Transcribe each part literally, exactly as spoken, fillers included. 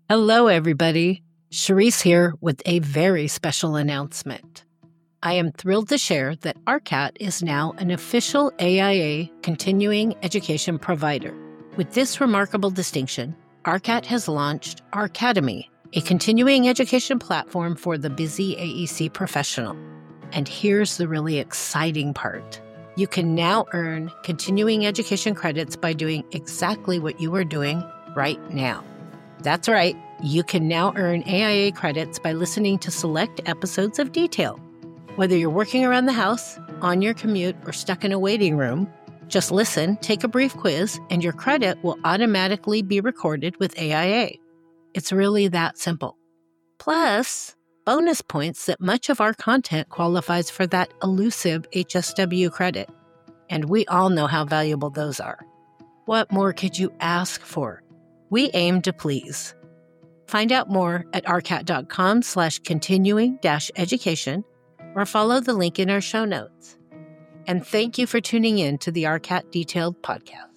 Hello, everybody. Cherise here with a very special announcement. I am thrilled to share that A R C A T is now an official A I A continuing education provider. With this remarkable distinction, A R C A T has launched Arcademy, a continuing education platform for the busy A E C professional. And here's the really exciting part. You can now earn continuing education credits by doing exactly what you are doing right now. That's right, you can now earn A I A credits by listening to select episodes of Detail. Whether you're working around the house, on your commute, or stuck in a waiting room, just listen, take a brief quiz, and your credit will automatically be recorded with A I A. It's really that simple. Plus, bonus points that much of our content qualifies for that elusive H S W credit. And we all know how valuable those are. What more could you ask for? We aim to please. Find out more at arcat.com slash continuing dash education or follow the link in our show notes. And thank you for tuning in to the A R C A T Detailed podcast.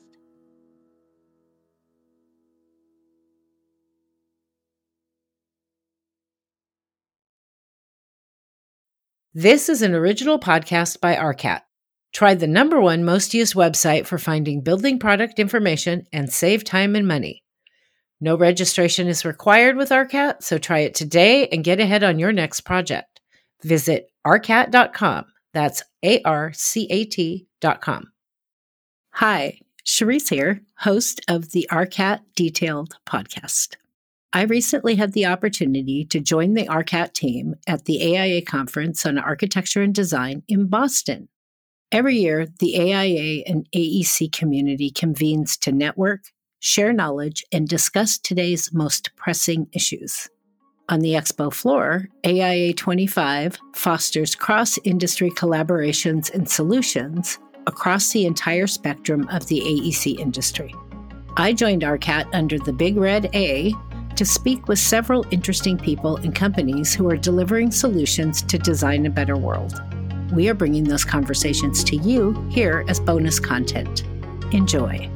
This is an original podcast by A R C A T. Try the number one most used website for finding building product information and save time and money. No registration is required with A R C A T, so try it today and get ahead on your next project. Visit arcat dot com. That's A R C A T dot com. Hi, Cherise here, host of the A R C A T Detailed podcast. I recently had the opportunity to join the A R C A T team at the A I A Conference on Architecture and Design in Boston. Every year, the A I A and A E C community convenes to network, share knowledge, and discuss today's most pressing issues. On the expo floor, A I A twenty-five fosters cross-industry collaborations and solutions across the entire spectrum of the A E C industry. I joined A R C A T under the Big Red A to speak with several interesting people and companies who are delivering solutions to design a better world. We are bringing those conversations to you here as bonus content. Enjoy.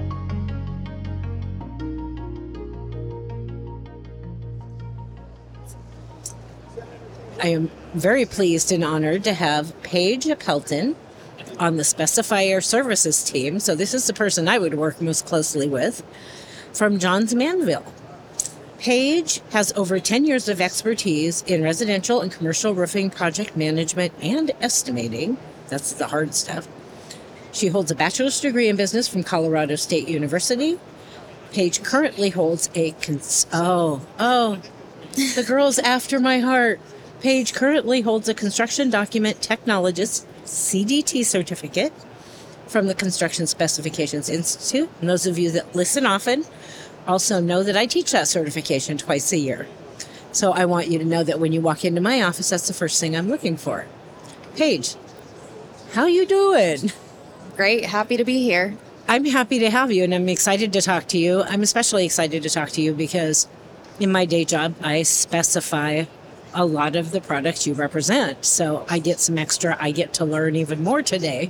I am very pleased and honored to have Paige Pelton on the Specifier Services team. So this is the person I would work most closely with from Johns Manville. Paige has over ten years of expertise in residential and commercial roofing project management and estimating. That's the hard stuff. She holds a bachelor's degree in business from Colorado State University. Paige currently holds a, cons- oh, oh, the girl's after my heart. Paige currently holds a Construction Document Technologist C D T certificate from the Construction Specifications Institute. And those of you that listen often also know that I teach that certification twice a year. So I want you to know that when you walk into my office, that's the first thing I'm looking for. Paige, how you doing? Great. Happy to be here. I'm happy to have you, and I'm excited to talk to you. I'm especially excited to talk to you because in my day job, I specify a lot of the products you represent. So I get some extra, I get to learn even more today.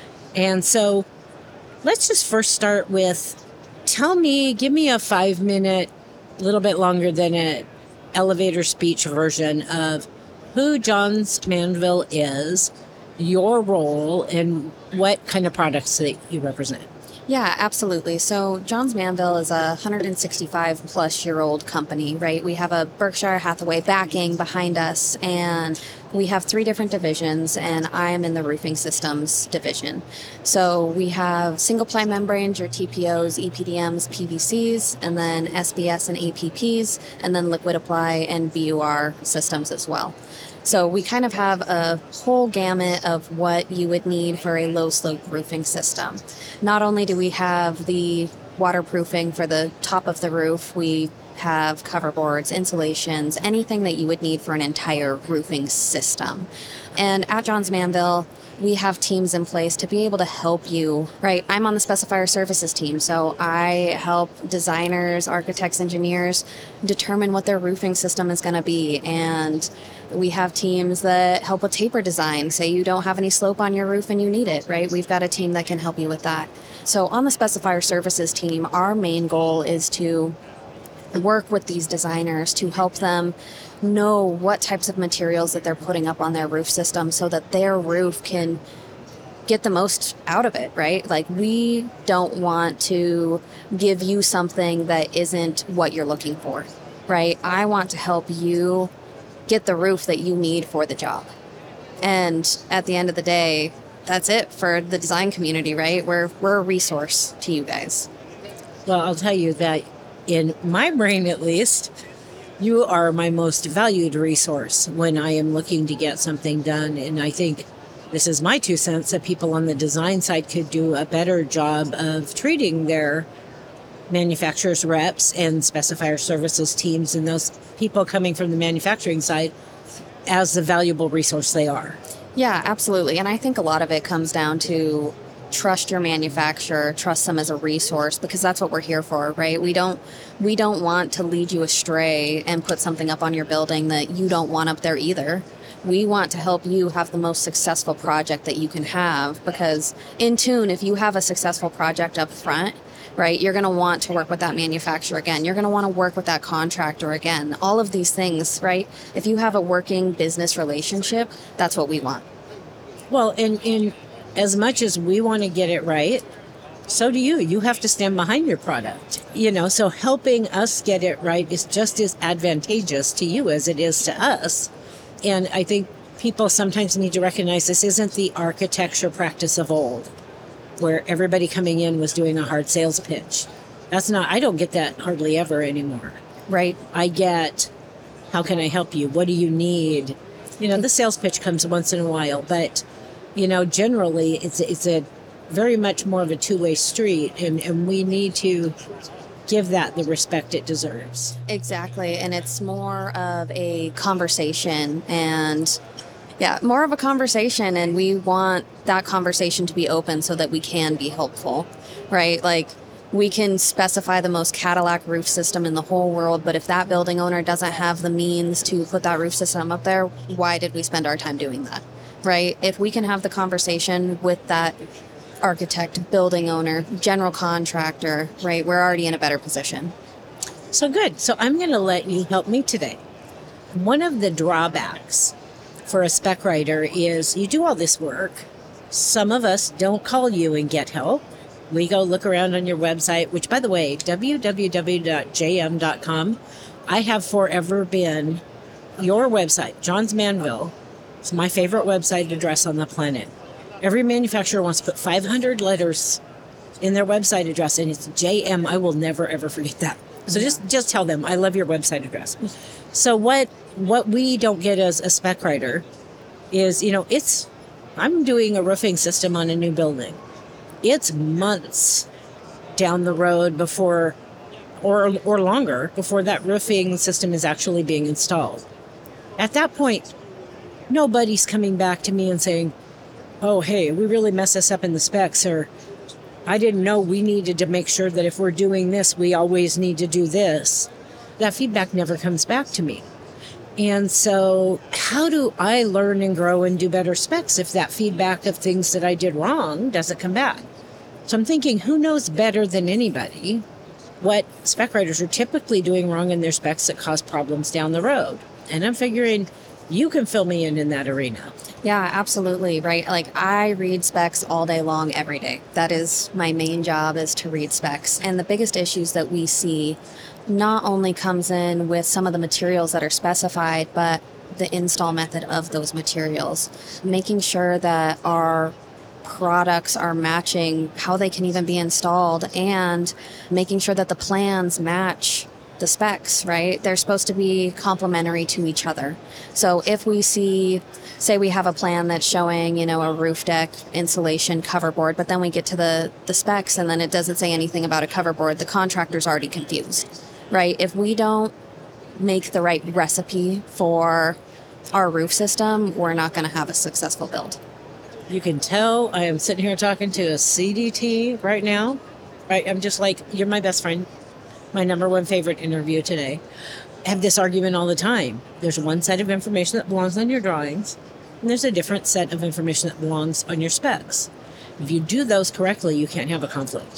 And so let's just first start with, tell me, give me a five minute, a little bit longer than an elevator speech version of who Johns Manville is, your role, and what kind of products that you represent. Yeah, absolutely. So Johns Manville is a one hundred sixty-five plus year old company, right? We have a Berkshire Hathaway backing behind us, and we have three different divisions, and I am in the roofing systems division. So we have single ply membranes, your T P Os, E P D Ms, P V Cs, and then S B S and A P Ps, and then liquid apply and B U R systems as well. So we kind of have a whole gamut of what you would need for a low slope roofing system. Not only do we have the waterproofing for the top of the roof, we have cover boards, insulations, anything that you would need for an entire roofing system. And at Johns Manville, we have teams in place to be able to help you, right? I'm on the Specifier Services team, so I help designers, architects, engineers determine what their roofing system is going to be. And we have teams that help with taper design. Say you don't have any slope on your roof and you need it, right? We've got a team that can help you with that. So on the Specifier Services team, our main goal is to work with these designers to help them know what types of materials that they're putting up on their roof system so that their roof can get the most out of it, right? Like, we don't want to give you something that isn't what you're looking for, right? I want to help you get the roof that you need for the job. And at the end of the day, that's it for the design community, right? We're, we're a resource to you guys. Well, I'll tell you that in my brain, at least, you are my most valued resource when I am looking to get something done. And I think this is my two cents that people on the design side could do a better job of treating their manufacturers reps and specifier services teams and those people coming from the manufacturing side as the valuable resource they are. Yeah, absolutely. And I think a lot of it comes down to trust your manufacturer, trust them as a resource, because that's what we're here for, right? We don't we don't want to lead you astray and put something up on your building that you don't want up there either. We want to help you have the most successful project that you can have, because in tune, if you have a successful project up front, right, you're going to want to work with that manufacturer again. You're going to want to work with that contractor again. All of these things, right? If you have a working business relationship, that's what we want. Well, and, and as much as we want to get it right, so do you. You have to stand behind your product. You know, so helping us get it right is just as advantageous to you as it is to us. And I think people sometimes need to recognize this isn't the architecture practice of old, where everybody coming in was doing a hard sales pitch. That's not, I don't get that hardly ever anymore. Right. I get, how can I help you? What do you need? You know, the sales pitch comes once in a while, but, you know, generally it's, it's a very much more of a two-way street, and, and we need to give that the respect it deserves. Exactly. And it's more of a conversation, and yeah, more of a conversation. And we want that conversation to be open so that we can be helpful, right? Like, we can specify the most Cadillac roof system in the whole world, but if that building owner doesn't have the means to put that roof system up there, why did we spend our time doing that, right? If we can have the conversation with that architect, building owner, general contractor, right, we're already in a better position. So good. So I'm going to let you help me today. One of the drawbacks for a spec writer is you do all this work. Some of us don't call you and get help. We go look around on your website, which, by the way, w w w dot j m dot com. I have forever been your website, Johns Manville. It's my favorite website address on the planet. Every manufacturer wants to put five hundred letters in their website address, and it's J M. I will never, ever forget that. So yeah. just, just tell them, I love your website address. So what what we don't get as a spec writer is, you know, it's, I'm doing a roofing system on a new building. It's months down the road before, or or longer, before that roofing system is actually being installed. At that point, nobody's coming back to me and saying, oh, hey, we really messed this up in the specs, or I didn't know we needed to make sure that if we're doing this, we always need to do this. That feedback never comes back to me. And so how do I learn and grow and do better specs if that feedback of things that I did wrong doesn't come back? So I'm thinking, who knows better than anybody what spec writers are typically doing wrong in their specs that cause problems down the road? And I'm figuring you can fill me in in that arena. Yeah, absolutely. Right. Like, I read specs all day long, every day. That is my main job, is to read specs. And the biggest issues that we see not only comes in with some of the materials that are specified, but the install method of those materials, making sure that our products are matching how they can even be installed, and making sure that the plans match the specs, right? They're supposed to be complementary to each other. So if we see, say we have a plan that's showing, you know, a roof deck insulation cover board, but then we get to the, the specs and then it doesn't say anything about a cover board, the contractor's already confused, right? If we don't make the right recipe for our roof system, we're not going to have a successful build. You can tell I am sitting here talking to a C D T right now, right? I'm just like, you're my best friend. My number one favorite interview today. I have this argument all the time. There's one set of information that belongs on your drawings, and there's a different set of information that belongs on your specs. If you do those correctly, you can't have a conflict.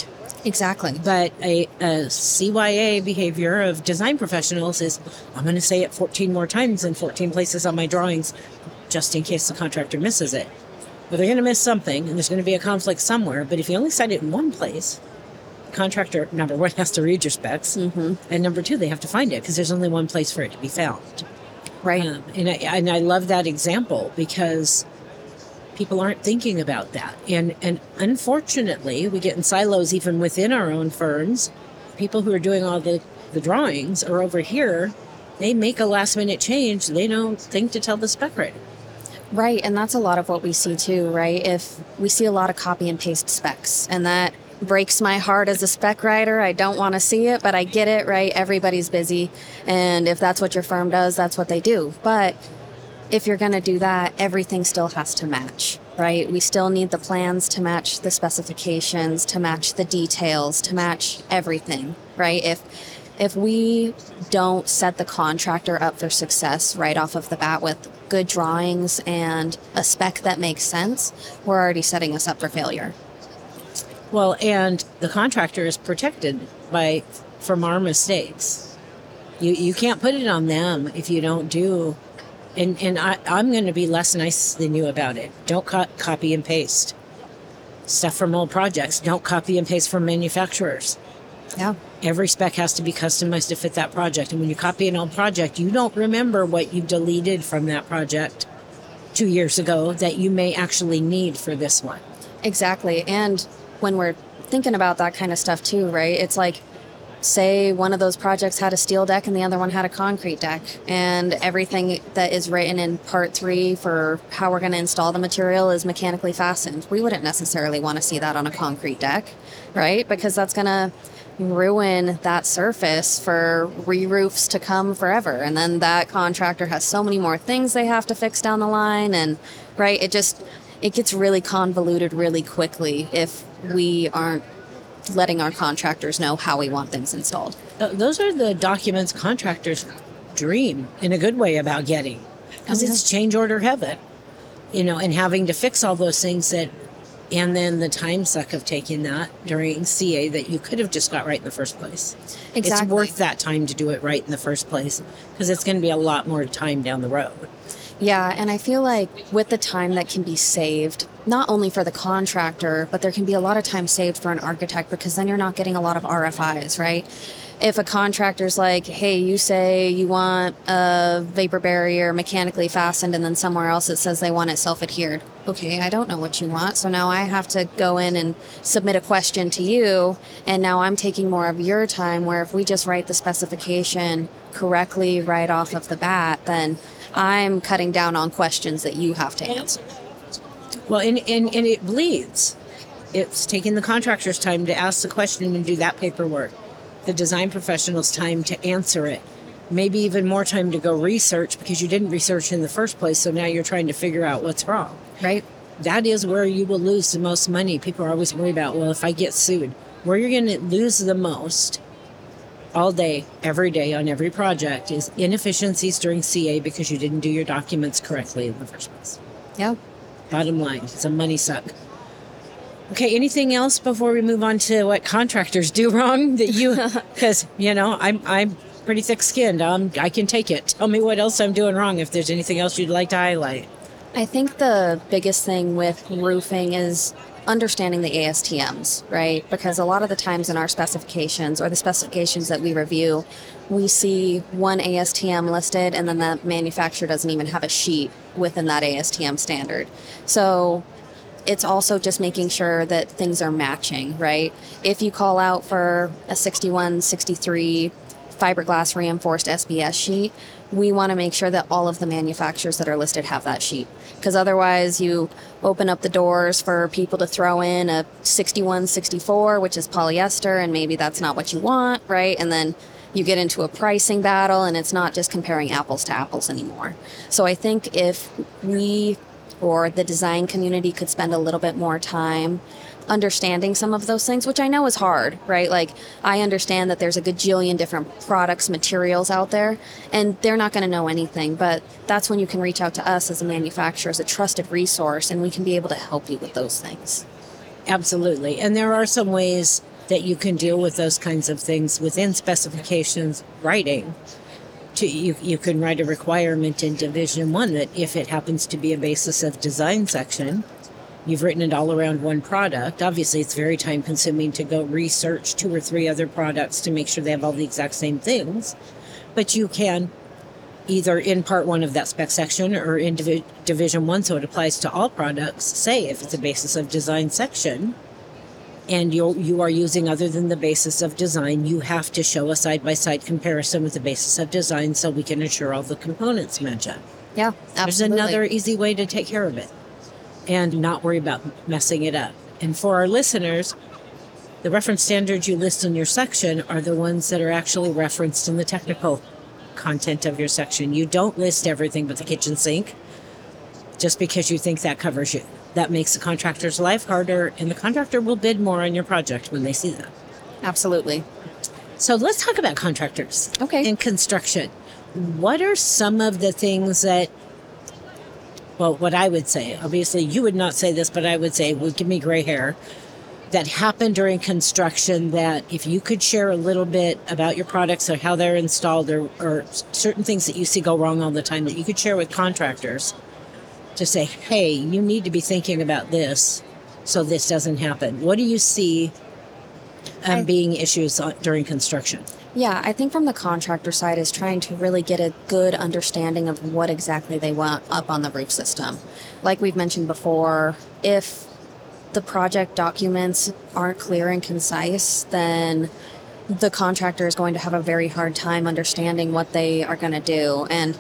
Exactly. But a, a C Y A behavior of design professionals is, I'm going to say it fourteen more times in fourteen places on my drawings, just in case the contractor misses it. Well, they're going to miss something, and there's going to be a conflict somewhere. But if you only cite it in one place, the contractor, number one, has to read your specs. Mm-hmm. And number two, they have to find it because there's only one place for it to be found. Right. Um, and, I, and I love that example because people aren't thinking about that. And, and unfortunately, we get in silos even within our own firms. People who are doing all the, the drawings are over here. They make a last minute change. They don't think to tell the spec writer. Right, and that's a lot of what we see too, right? If we see a lot of copy and paste specs, and that breaks my heart as a spec writer. I don't want to see it, but I get it, right? Everybody's busy, and if that's what your firm does, that's what they do. But if you're going to do that, everything still has to match, right? We still need the plans to match the specifications, to match the details, to match everything, right? If if we don't set the contractor up for success right off of the bat with good drawings and a spec that makes sense, we're already setting us up for failure. Well, and the contractor is protected by from our mistakes. You you can't put it on them if you don't do, and, and I, I'm going to be less nice than you about it. Don't co- copy and paste stuff from old projects. Don't copy and paste from manufacturers. Yeah. Every spec has to be customized to fit that project. And when you copy an old project, you don't remember what you deleted from that project two years ago that you may actually need for this one. Exactly. And when we're thinking about that kind of stuff too, right? It's like, say one of those projects had a steel deck and the other one had a concrete deck, and everything that is written in part three for how we're going to install the material is mechanically fastened. We wouldn't necessarily want to see that on a concrete deck, right? Because that's going to ruin that surface for re-roofs to come forever. And then that contractor has so many more things they have to fix down the line. And right, it just, it gets really convoluted really quickly if we aren't letting our contractors know how we want things installed. Uh, Those are the documents contractors dream in a good way about getting, because Okay. it's change order heaven, you know, and having to fix all those things that, and then the time suck of taking that during C A that you could have just got right in the first place. Exactly. It's worth that time to do it right in the first place, because it's going to be a lot more time down the road. Yeah, and I feel like with the time that can be saved, not only for the contractor, but there can be a lot of time saved for an architect, because then you're not getting a lot of R F Is, right? If a contractor's like, hey, you say you want a vapor barrier mechanically fastened, and then somewhere else it says they want it self-adhered. Okay, I don't know what you want, so now I have to go in and submit a question to you, and now I'm taking more of your time, where if we just write the specification correctly right off of the bat, then I'm cutting down on questions that you have to answer. Well, and, and, and it bleeds. It's taking the contractor's time to ask the question and do that paperwork. The design professional's time to answer it. Maybe even more time to go research, because you didn't research in the first place, so now you're trying to figure out what's wrong. Right? That is where you will lose the most money. People are always worried about, well, if I get sued, where you're going to lose the most all day, every day on every project is inefficiencies during C A because you didn't do your documents correctly in the first place. Yeah. Bottom line, it's a money suck. Okay, anything else before we move on to what contractors do wrong that you, because, you know, I'm I'm pretty thick-skinned. Um, I can take it. Tell me what else I'm doing wrong if there's anything else you'd like to highlight. I think the biggest thing with roofing is understanding the A S T Ms, right? Because a lot of the times in our specifications, or the specifications that we review, we see one A S T M listed, and then the manufacturer doesn't even have a sheet within that A S T M standard. So it's also just making sure that things are matching, right? If you call out for a sixty-one sixty-three fiberglass reinforced S B S sheet, we want to make sure that all of the manufacturers that are listed have that sheet. Because otherwise you open up the doors for people to throw in a sixty-one sixty-four, which is polyester, and maybe that's not what you want, right? And then you get into a pricing battle, and it's not just comparing apples to apples anymore. So I think if we, or the design community, could spend a little bit more time understanding some of those things, which I know is hard, right? Like, I understand that there's a gajillion different products, materials out there, and they're not going to know anything, but that's when you can reach out to us as a manufacturer, as a trusted resource, and we can be able to help you with those things. Absolutely. And there are some ways that you can deal with those kinds of things within specifications writing. To, you, you can write a requirement in Division One that if it happens to be a basis of design section, you've written it all around one product. Obviously, it's very time consuming to go research two or three other products to make sure they have all the exact same things. But you can either in part one of that spec section or in Divi- Division One, so it applies to all products, say if it's a basis of design section, and you you are using other than the basis of design, you have to show a side-by-side comparison with the basis of design so we can ensure all the components match up. Yeah, absolutely. There's another easy way to take care of it and not worry about messing it up. And for our listeners, the reference standards you list in your section are the ones that are actually referenced in the technical content of your section. You don't list everything but the kitchen sink just because you think that covers you. That makes the contractor's life harder, and the contractor will bid more on your project when they see that. Absolutely. So let's talk about contractors. Okay. In construction. What are some of the things that, well, what I would say, obviously you would not say this, but I would say, would give me gray hair, that happen during construction that if you could share a little bit about your products or how they're installed or, or certain things that you see go wrong all the time that you could share with contractors to say, hey, you need to be thinking about this so this doesn't happen. What do you see um, I, being issues on, during construction? Yeah, I think from the contractor side is trying to really get a good understanding of what exactly they want up on the roof system. Like we've mentioned before, if the project documents aren't clear and concise, then the contractor is going to have a very hard time understanding what they are going to do. And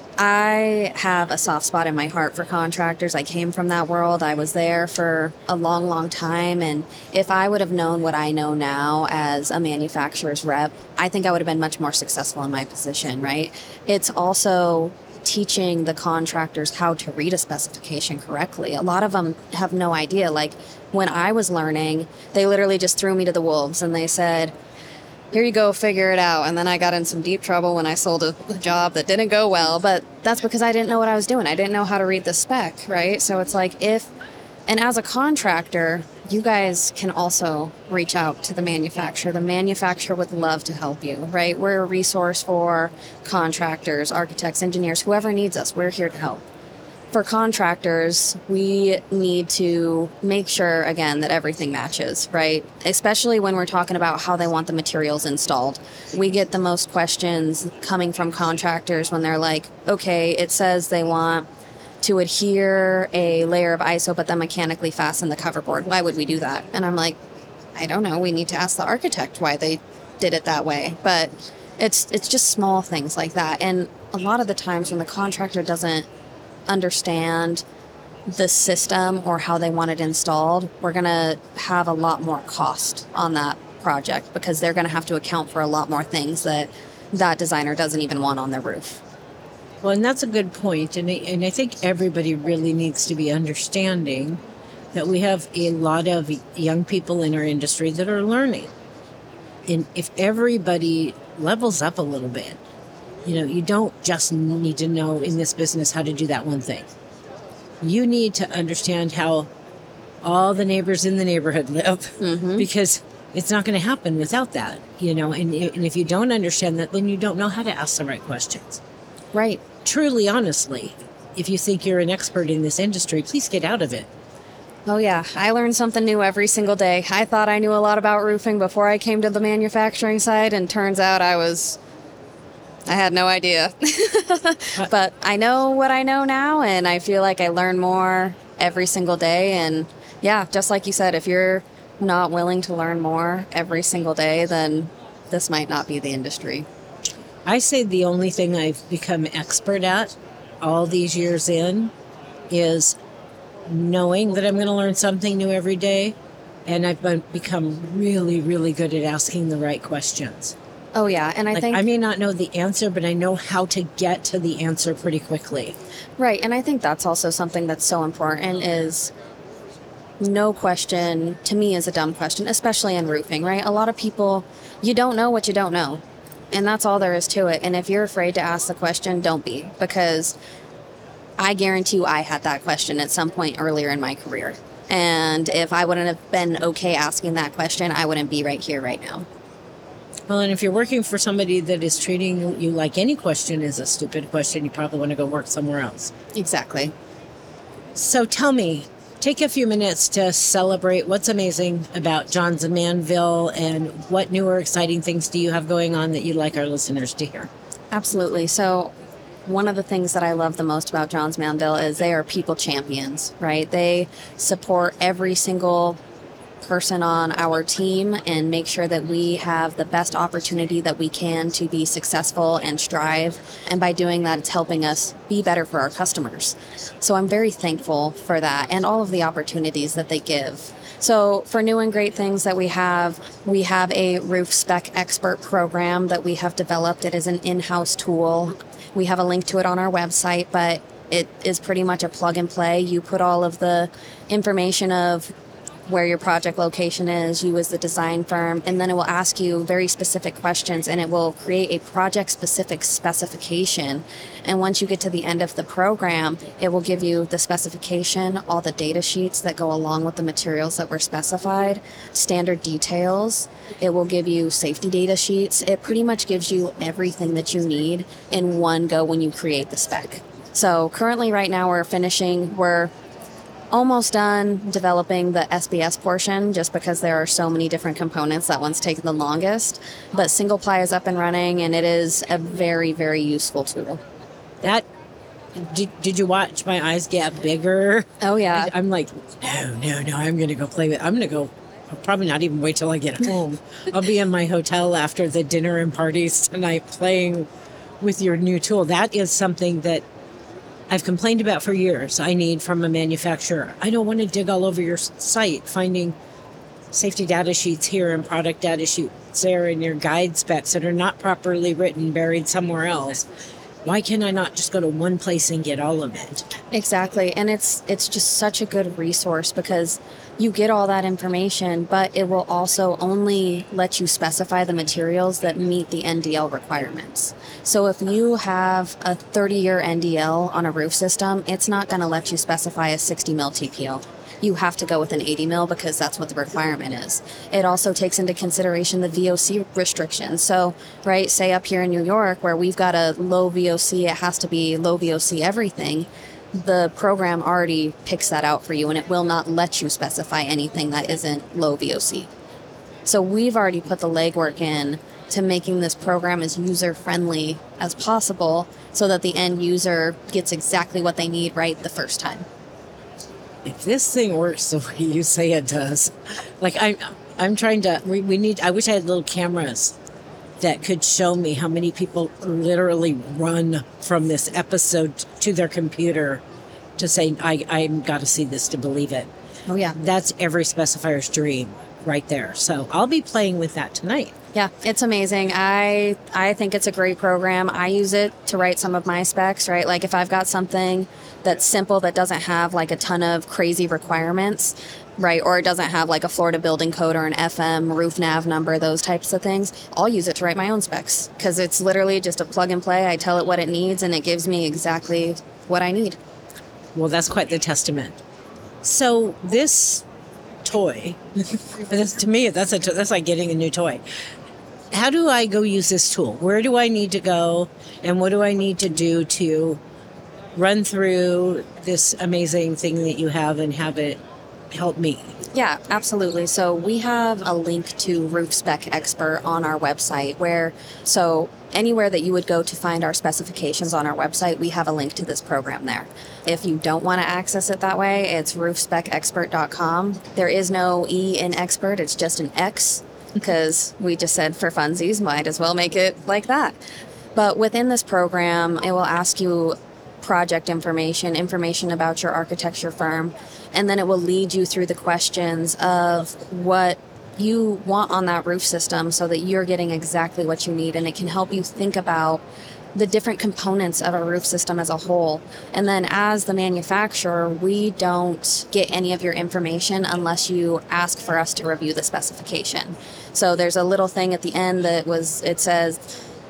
I have a soft spot in my heart for contractors. I came from that world. I was there for a long, long time. And if I would have known what I know now as a manufacturer's rep, I think I would have been much more successful in my position, right? It's also teaching the contractors how to read a specification correctly. A lot of them have no idea. Like when I was learning, they literally just threw me to the wolves and they said, here you go, figure it out. And then I got in some deep trouble when I sold a job that didn't go well, but that's because I didn't know what I was doing. I didn't know how to read the spec, right? So it's like if, and as a contractor, you guys can also reach out to the manufacturer. The manufacturer would love to help you, right? We're a resource for contractors, architects, engineers, whoever needs us. We're here to help. For contractors, we need to make sure, again, that everything matches, right? Especially when we're talking about how they want the materials installed. We get the most questions coming from contractors when they're like, okay, it says they want to adhere a layer of I S O, but then mechanically fasten the cover board. Why would we do that? And I'm like, I don't know. We need to ask the architect why they did it that way. But it's it's just small things like that. And a lot of the times when the contractor doesn't understand the system or how they want it installed, we're going to have a lot more cost on that project because they're going to have to account for a lot more things that that designer doesn't even want on their roof. Well, and that's a good point. And I, and I think everybody really needs to be understanding that we have a lot of young people in our industry that are learning. And if everybody levels up a little bit, you know, you don't just need to know in this business how to do that one thing. You need to understand how all the neighbors in the neighborhood live mm-hmm. because it's not going to happen without that, you know, and, and if you don't understand that, then you don't know how to ask the right questions. Right. Truly, honestly, if you think you're an expert in this industry, please get out of it. Oh, yeah. I learn something new every single day. I thought I knew a lot about roofing before I came to the manufacturing side, and turns out I was... I had no idea. But I know what I know now, and I feel like I learn more every single day. And yeah, just like you said, if you're not willing to learn more every single day, then this might not be the industry. I say the only thing I've become expert at all these years in is knowing that I'm going to learn something new every day. And I've been, become really, really good at asking the right questions. Oh, yeah. And I like, think I may not know the answer, but I know how to get to the answer pretty quickly. Right. And I think that's also something that's so important is no question, to me, is a dumb question, especially in roofing, right? A lot of people, you don't know what you don't know. And that's all there is to it. And if you're afraid to ask the question, don't be. Because I guarantee you I had that question at some point earlier in my career. And if I wouldn't have been okay asking that question, I wouldn't be right here right now. Well, and if you're working for somebody that is treating you like any question is a stupid question, you probably want to go work somewhere else. Exactly. So tell me, take a few minutes to celebrate what's amazing about Johns Manville and what new or exciting things do you have going on that you'd like our listeners to hear? Absolutely. So one of the things that I love the most about Johns Manville is they are people champions, right? They support every single person on our team and make sure that we have the best opportunity that we can to be successful and strive. And by doing that, it's helping us be better for our customers. So I'm very thankful for that and all of the opportunities that they give. So for new and great things that we have, we have a roof spec expert program that we have developed. It is an in-house tool. We have a link to it on our website, but it is pretty much a plug and play. You put all of the information of where your project location is, you as the design firm, and then it will ask you very specific questions and it will create a project specific specification. And once you get to the end of the program, it will give you the specification, all the data sheets that go along with the materials that were specified, standard details. It will give you safety data sheets. It pretty much gives you everything that you need in one go when you create the spec. So currently right now we're finishing, we're almost done developing the S B S portion just because there are so many different components. That one's taken the longest. But single ply is up and running and it is a very, very useful tool. That, did, did you watch my eyes get bigger? Oh, yeah. I, I'm like, no, no, no, I'm going to go play with, I'm going to go, I'll probably not even wait till I get home. I'll be in my hotel after the dinner and parties tonight playing with your new tool. That is something that I've complained about for years. I need from a manufacturer. I don't want to dig all over your site finding safety data sheets here and product data sheets there and your guide specs that are not properly written, buried somewhere else. Why can I not just go to one place and get all of it? Exactly. And it's it's just such a good resource because you get all that information, but it will also only let you specify the materials that meet the N D L requirements. So if you have a thirty-year N D L on a roof system, it's not going to let you specify a sixty mil T P O. You have to go with an eighty mil because that's what the requirement is. It also takes into consideration the V O C restrictions. So, right, say up here in New York where we've got a low V O C, it has to be low V O C everything. The program already picks that out for you and it will not let you specify anything that isn't low V O C. So we've already put the legwork in to making this program as user-friendly as possible so that the end user gets exactly what they need right the first time. If this thing works the way you say it does, like I, I'm trying to, we, we need, I wish I had little cameras that could show me how many people literally run from this episode to their computer to say, I, I've got to see this to believe it. Oh, yeah. That's every specifier's dream right there. So I'll be playing with that tonight. Yeah, it's amazing. I I think it's a great program. I use it to write some of my specs, right? Like if I've got something that's simple that doesn't have like a ton of crazy requirements, right? Or it doesn't have like a Florida building code or an F M roof nav number, those types of things. I'll use it to write my own specs because it's literally just a plug and play. I tell it what it needs and it gives me exactly what I need. Well, that's quite the testament. So this toy, this, to me, that's a, that's like getting a new toy. How do I go use this tool? Where do I need to go? And what do I need to do to run through this amazing thing that you have and have it help me? Yeah, absolutely. So we have a link to Roof Spec Expert on our website where, so anywhere that you would go to find our specifications on our website, we have a link to this program there. If you don't want to access it that way, it's roof spec expert dot com. There is no E in expert, it's just an X because we just said for funsies, might as well make it like that. But within this program, it will ask you project information, information about your architecture firm, and then it will lead you through the questions of what you want on that roof system so that you're getting exactly what you need, and it can help you think about the different components of a roof system as a whole. And then as the manufacturer, we don't get any of your information unless you ask for us to review the specification. So there's a little thing at the end that was, it says,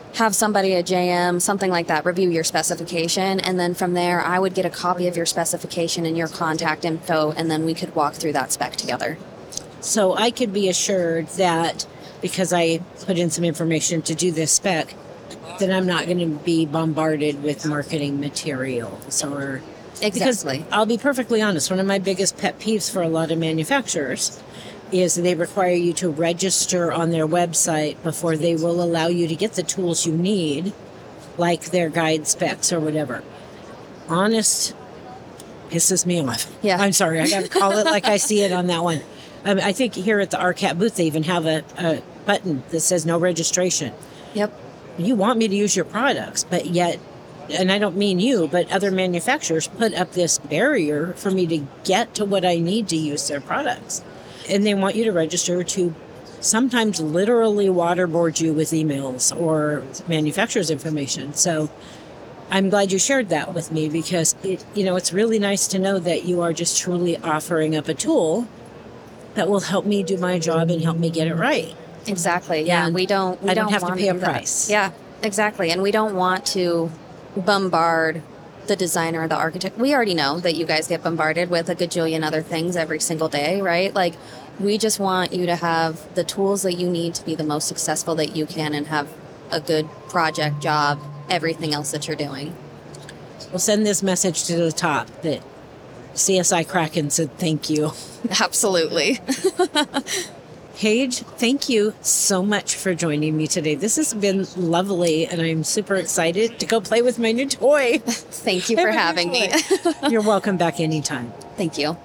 have somebody at J M, something like that, review your specification. And then from there, I would get a copy of your specification and your contact info, and then we could walk through that spec together. So I could be assured that because I put in some information to do this spec, that I'm not going to be bombarded with marketing materials or... Exactly. Because I'll be perfectly honest, one of my biggest pet peeves for a lot of manufacturers is they require you to register on their website before they will allow you to get the tools you need, like their guide specs or whatever. Honest pisses me off. Yeah. I'm sorry, I got to call it like I see it on that one. Um, I think here at the R C A T booth, they even have a, a button that says no registration. Yep. You want me to use your products, but yet, and I don't mean you, but other manufacturers put up this barrier for me to get to what I need to use their products. And they want you to register to sometimes literally waterboard you with emails or manufacturer's information. So I'm glad you shared that with me because it, you know, it's really nice to know that you are just truly offering up a tool that will help me do my job and help me get it right. Exactly. Yeah. And we don't. We I don't have to want pay a do that. price. Yeah. Exactly. And we don't want to bombard the designer or the architect. We already know that you guys get bombarded with a gajillion other things every single day, right? Like, we just want you to have the tools that you need to be the most successful that you can and have a good project, job, everything else that you're doing. We'll send this message to the top that C S I Kraken said thank you. Absolutely. Paige, thank you so much for joining me today. This has been lovely, and I'm super excited to go play with my new toy. Thank you for having me. You're welcome back anytime. Thank you.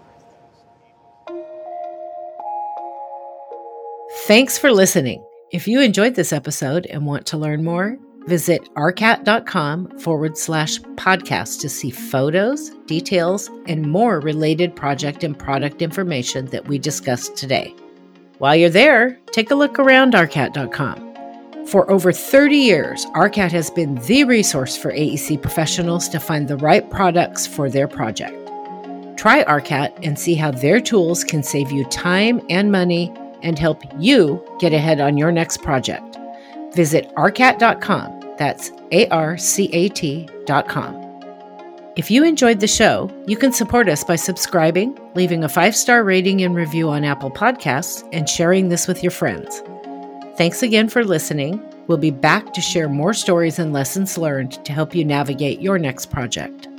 Thanks for listening. If you enjoyed this episode and want to learn more, visit arcat.com forward slash podcast to see photos, details, and more related project and product information that we discussed today. While you're there, take a look around arcat dot com. For over thirty years, ARCAT has been the resource for A E C professionals to find the right products for their project. Try ARCAT and see how their tools can save you time and money and help you get ahead on your next project. Visit arcat dot com. That's A R C A T dot com. If you enjoyed the show, you can support us by subscribing, leaving a five-star rating and review on Apple Podcasts, and sharing this with your friends. Thanks again for listening. We'll be back to share more stories and lessons learned to help you navigate your next project.